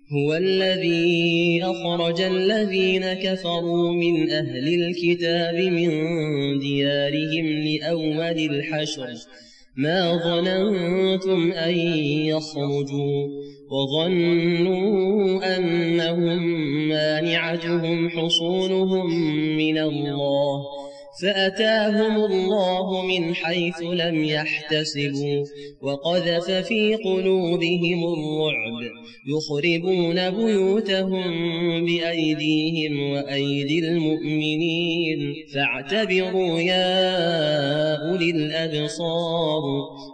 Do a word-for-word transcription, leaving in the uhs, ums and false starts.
هو الذي أخرج الذين كفروا من أهل الكتاب من ديارهم لأول الحشر ما ظننتم أن يخرجوا وظنوا أنهم مانعتهم حصونهم من الله فأتاهم الله من حيث لم يحتسبوا وقذف في قلوبهم الرعب يخربون بيوتهم بأيديهم وأيدي المؤمنين فاعتبروا يا أولي الأبصار.